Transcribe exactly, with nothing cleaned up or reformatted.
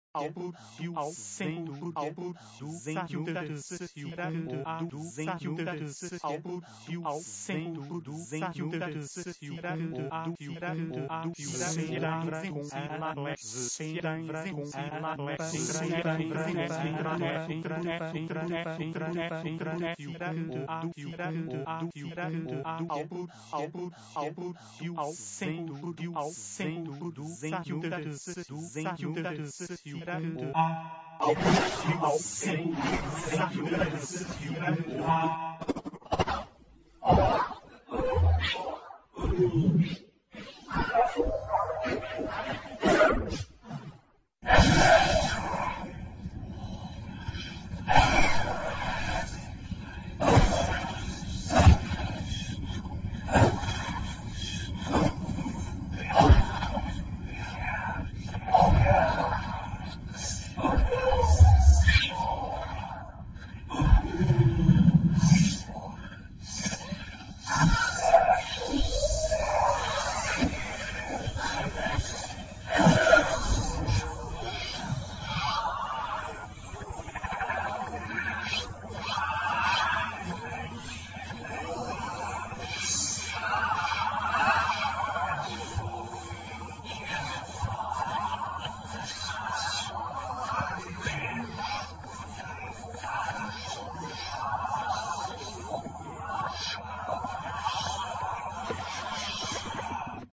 Albertil ao centro duzentos a duzentos Albertil ao centro duzentos a Albertil ao centro ao centro duzentos Tirando a ao ao centro, tirando a